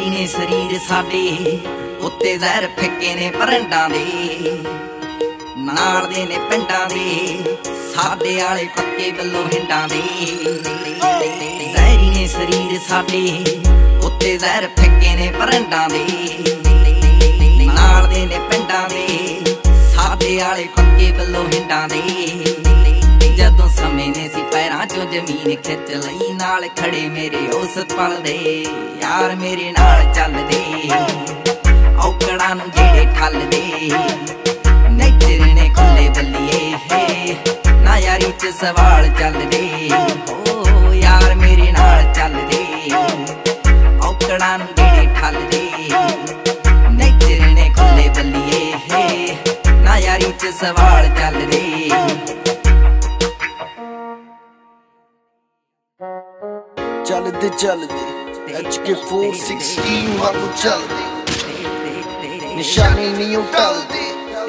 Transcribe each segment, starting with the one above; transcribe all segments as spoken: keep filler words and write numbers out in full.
ਜ਼ਹਿਰੀ ਨੇ ਸਰੀਰ ਸਾਡੇ ਉੱਤੇ ਜ਼ਹਿਰ ਫਿੱਕੇ ਨੇ ਪਰੰਡਾਂ ਦੇ ਨਾਲ ਦੇ ਨੇ ਪਿੰਡਾਂ ਦੇ ਸਾਡੇ ਆਲੇ ਪੱਕੇ ਵੱਲੋਂ ਹਿੰਡਾਂ ਦੇ ਜ਼ਹਿਰੀ ਨੇ ਸਰੀਰ ਸਾਡੇ ਉੱਤੇ ਜ਼ਹਿਰ ਫਿੱਕੇ ਨੇ ਪਰੰਡਾਂ ਦੇ ਨਾਲ ਦੇ ਨੇ ਪਿੰਡਾਂ ਦੇ ਸਾਡੇ ਆਲੇ ਪੱਕੇ ਵੱਲੋਂ ਹਿੰਡਾਂ ਦੇ ਜਦੋਂ ਸਮੇਂ ਨੇ ਸੀ ਪੈਰਾਂ ਚੋਂ ਜ਼ਮੀਨ ਖਿੱਚ ਲਈ ਨਾਲ ਖੜੇ ਮੇਰੇ ਉਸ ਪਲ ਦੇ ਯਾਰ ਮੇਰੇ ਨਾਲ ਚੱਲਦੇ ਔਕੜਾਂ ਨੂੰ ਜਿਹੜੇ ਠੱਲਦੇ ਨੇਚਰ ਨੇ ਖੁੱਲੇ ਬੱਲੀਏ ਨਾ ਯਾਰੀ ਚ ਸਵਾਲ ਚੱਲਦੇ ਓ ਯਾਰ ਮੇਰੇ ਨਾਲ ਚੱਲਦੇ ਔਕੜਾਂ ਨੂੰ ਜਿਹੜੇ ਠੱਲਦੇ ਨੇਚਰ ਨੇ ਖੁੱਲੇ ਬੱਲੀਏ ਨਾ ਯਾਰੀ ਚ ਸਵਾਲ ਚੱਲਦੇ ਚੱਲਦੇ ਚੱਲਦੇ ਐਚ ਕੇ four sixteen ਵਾਂਗੂ ਚੱਲਦੇ ਨਿਸ਼ਾਨੇ ਨਹੀਂ ਟਲਦੇ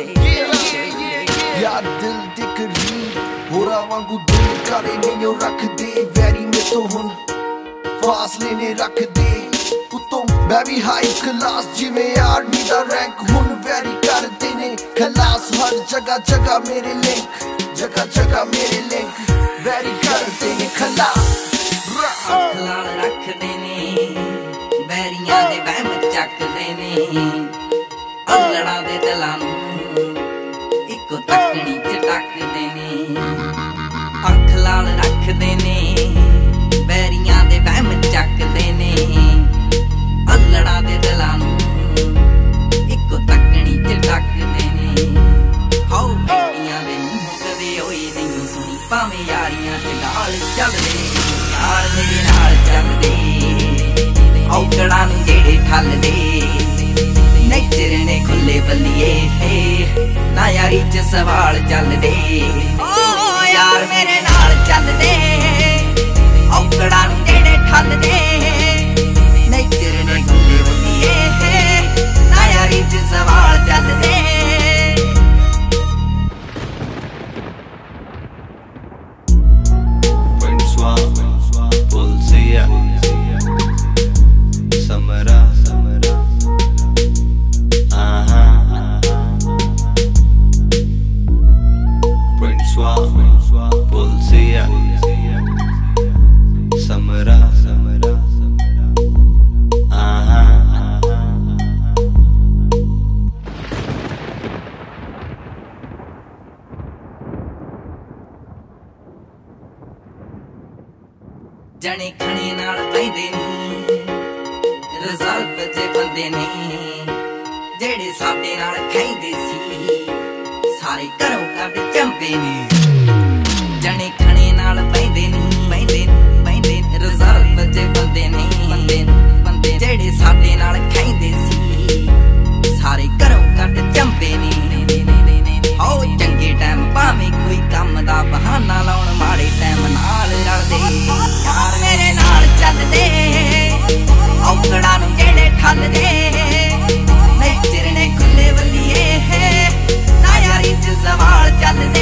ਯਾਰ ਦਿਲ ਦੇ ਕਰੀਬ ਹੋਰਾਂ ਵਾਂਗੂ ਦਿਲ ਕਾਲੇ ਨਹੀਂ ਰੱਖਦੇ ਵੈਰੀ ਮੇ ਤੋਂ ਹੁਣ ਫਾਸਲੇ ਨੇ ਰੱਖਦੇ ਉਤੋਂ ਮੈਂ ਵੀ ਹਾਈ ਕਲਾਸ ਜਿਵੇਂ ਆਰਮੀ ਦਾ ਰੈਂਕ ਹੁਣ ਵੈਰੀ ਕਰਦੇ ਨੇ ਖਲਾਸ ਹਰ ਜਗ੍ਹਾ ਜਗ੍ਹਾ ਮੇਰੇ ਲਿੰਕ ਜਗ੍ਹਾ ਜਗ੍ਹਾ ਮੇਰੇ ਲਿੰਕ ਵੈਰੀ ਕਰਦੇ ਨੇ ਖਲਾਸ ਖਲਾਲ ਰੱਖਦੇ ਨੇ ਬੈਰੀਆਂ ਦੇ ਵਹਿਮ ਚੱਕਦੇ ਨੇ ਅਲੜਾਂ ਦੇ ਦਿਲਾਂ ਨੂੰ ਇੱਕੋ ਤੱਕੜੀ ਚ ਟੱਕਦੇ ਨੇ ਅੱਖ ਲਾਲ ਰੱਖਦੇ ਨੇ ਬੈਰੀਆਂ ਦੇ ਵਹਿਮ ਚੱਕਦੇ ਨੇ ਅਲੜਾਂ ਦੇ ਦਿਲਾਂ ਨੂੰ ਇੱਕੋ ਤੱਕੜੀ ਚ ਟੱਕਦੇ ਨੇ ਹਾਉ ਬੇਟੀਆਂ ਦੇ ਮੂੰਹ ਕਦੇ ਹੋਈ ਨਹੀਂ ਸੁਣੀ ਭਾਵੇਂ ਯਾਰੀਆਂ ਚ ਗਾਲ ਚੱਲਦੇ ਯਾਰ ਮੇਰੇ ਨਾਲ ਚੱਲਦੇ ਔਕੜਾਂ ਨੂੰ ਜਿਹੜੇ ਠੱਲਦੇ ਨੇਚਰ ਨੇ ਖੁੱਲੇ ਬੱਲੀਏ ਨਾ ਯਾਰੀ ਚ ਸਵਾਲ ਚੱਲਦੇ ਓ ਯਾਰ ਮੇਰੇ ਨਾਲ ਚੱਲਦੇ ਔਕੜਾਂ ਨੂੰ ਜਿਹੜੇ ਠੱਲਦੇ ਨੇਚਰ ਨੇ ਖੁੱਲੇ ਬੱਲੀਏ ਨਾ ਯਾਰੀ ਚ ਸਵਾਲ ਚੱਲਦੇ ਜਣੇ ਖਣੇ ਨਾਲ ਪੈਂਦੇ ਨੀ ਰਿਜ਼ਲਟ ਜੇ ਬੰਦੇ ਨੇ ਜਿਹੜੇ ਸਾਡੇ ਨਾਲ ਖੈਂਦੇ ਸੀ ਸਾਰੇ ਘਰੋਂ ਕੱਢ ਚੰਬੇ ਨੇ ਜਣੇ ਖਣੇ ਨਾਲ ਪੈਂਦੇ ਨੀ ਪੈਂਦੇ ਪੈਂਦੇ ਰਿਜ਼ਲਟ ਜੇ ਬੰਦੇ ਨੇ ਬੰਦੇ ਬੰਦੇ ਜਿਹੜੇ ਸਾਡੇ ਨਾਲ ਖੈਂਦੇ ਸੀ ਸਾਰੇ ਘਰੋਂ ਕੱਢ ਚੰਬੇ ਨੇ ਹੋ ਚੰਗੇ ਟਾਈਮ ਭਾਵੇਂ ਕੋਈ ਕੰਮ ਦਾ ਬਹਾਨਾ ਲਾਉਣ ਮਾੜੇ ਟਾਈਮ ਨਾਲ ਰਲਦੇ ਯਾਰ ਮੇਰੇ ਨਾਲ ਚੱਲਦੇ ਔਕੜਾਂ ਨੂੰ ਜਿਹੜੇ ਠੱਲਦੇ ਨੇਚਰ ਨੇ ਖੁੱਲੇ ਬੱਲੀਏ ਨਾ ਯਾਰੀ ਚ ਸਵਾਲ ਚੱਲਦੇ